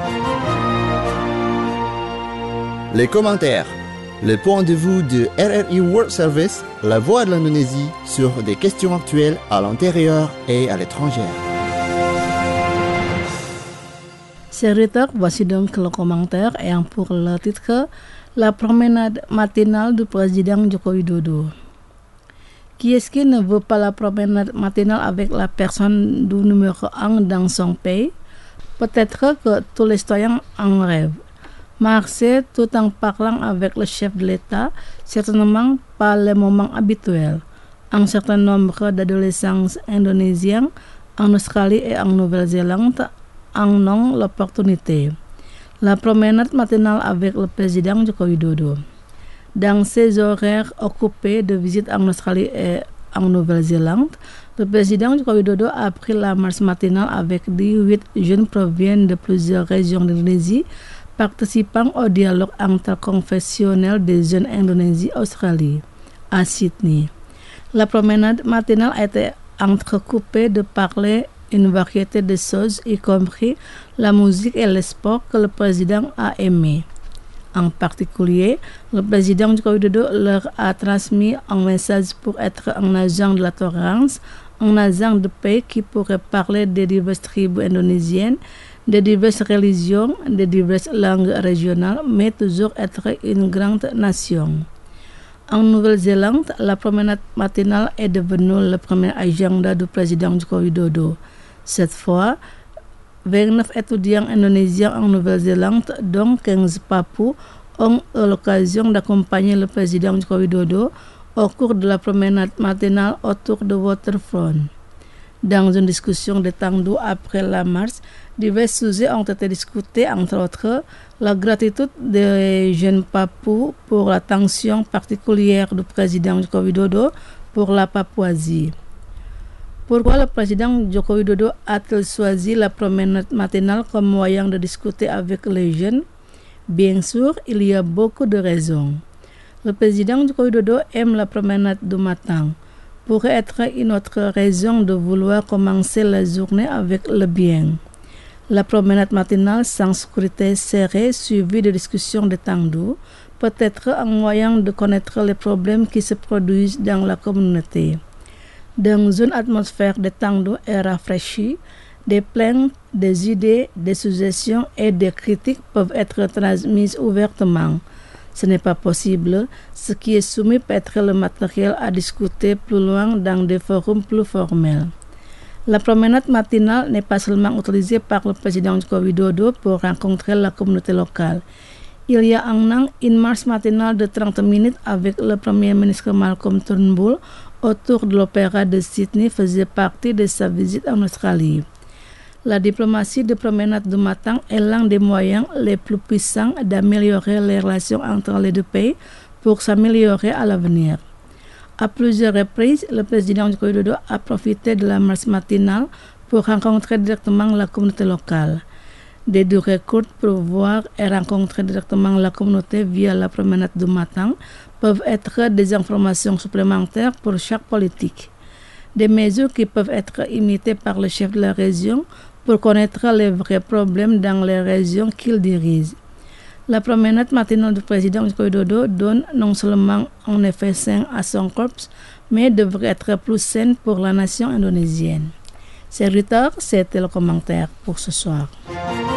Les commentaires. Le point de vue de RRI World Service, la voix de l'Indonésie sur des questions actuelles à l'intérieur et à l'étranger. Serviteur, voici donc le commentaire ayant pour le titre La promenade matinale du président Joko Widodo. Qui est-ce qui ne veut pas la promenade matinale avec la personne du numéro 1 dans son pays? Peut-être que tous les citoyens en rêvent. Marcher tout en parlant avec le chef de l'État, certainement pas le moment habituel. Un certain nombre d'adolescents indonésiens en Australie et en Nouvelle-Zélande en ont l'opportunité. La promenade matinale avec le président Joko Widodo. Dans ses horaires occupés de visite en Australie et en Nouvelle-Zélande, le président Joko Widodo a pris la marche matinale avec 18 jeunes provenant de plusieurs régions d'Indonésie, participant au dialogue interconfessionnel des jeunes Indonésie-Australie à Sydney. La promenade matinale a été entrecoupée de parler une variété de choses, y compris la musique et le sport que le président a aimé. En particulier, le président Joko Widodo leur a transmis un message pour être un agent de la tolérance, un agent de paix qui pourrait parler des diverses tribus indonésiennes, des diverses religions, des diverses langues régionales, mais toujours être une grande nation. En Nouvelle-Zélande, la promenade matinale est devenue le premier agenda du président Joko Widodo. Cette fois, 29 étudiants indonésiens en Nouvelle-Zélande, dont 15 Papous, ont eu l'occasion d'accompagner le président Joko Widodo au cours de la promenade matinale autour de Waterfront. Dans une discussion détendue après la marche, divers sujets ont été discutés, entre autres la gratitude des jeunes Papous pour l'attention particulière du président Joko Widodo pour la Papouasie. Pourquoi le président Joko Widodo a-t-il choisi la promenade matinale comme moyen de discuter avec les jeunes? Bien sûr, il y a beaucoup de raisons. Le président Joko Widodo aime la promenade du matin. Pourrait être une autre raison de vouloir commencer la journée avec le bien. La promenade matinale sans sécurité serrée suivie de discussions détendues peut être un moyen de connaître les problèmes qui se produisent dans la communauté. Dans une atmosphère détendue et rafraîchie, des plaintes, des idées, des suggestions et des critiques peuvent être transmises ouvertement. Ce n'est pas possible. Ce qui est soumis peut être le matériel à discuter plus loin dans des forums plus formels. La promenade matinale n'est pas seulement utilisée par le président Joko Widodo pour rencontrer la communauté locale. Il y a un an, une marche matinale de 30 minutes avec le premier ministre Malcolm Turnbull autour de l'opéra de Sydney faisait partie de sa visite en Australie. La diplomatie de promenade du matin est l'un des moyens les plus puissants d'améliorer les relations entre les deux pays pour s'améliorer à l'avenir. À plusieurs reprises, le président Joko Widodo a profité de la marche matinale pour rencontrer directement la communauté locale. Des durées courtes pour voir et rencontrer directement la communauté via la promenade du matin peuvent être des informations supplémentaires pour chaque politique. Des mesures qui peuvent être imitées par le chef de la région pour connaître les vrais problèmes dans les régions qu'il dirige. La promenade matinale du président Joko Widodo donne non seulement un effet sain à son corps, mais devrait être plus saine pour la nation indonésienne. Serviteur, c'était le commentaire pour ce soir.